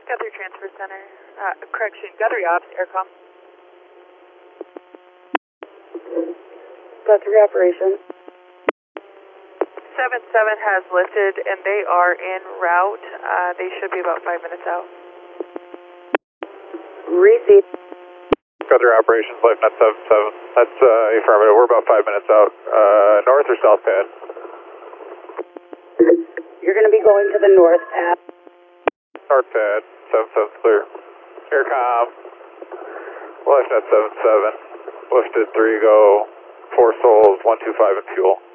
Guthrie Transfer Center, Guthrie Ops, Aircom. Guthrie Operations. 7-7 has lifted and they are en route. They should be about 5 minutes out. Receive. Guthrie Operations, LifeNet 77. That's affirmative. We're about 5 minutes out. North or south pad? You're going to be going to the north pad. North pad, 77's clear. Aircom, LifeNet 77. Lifted 3 go, 4 souls, 125 in fuel.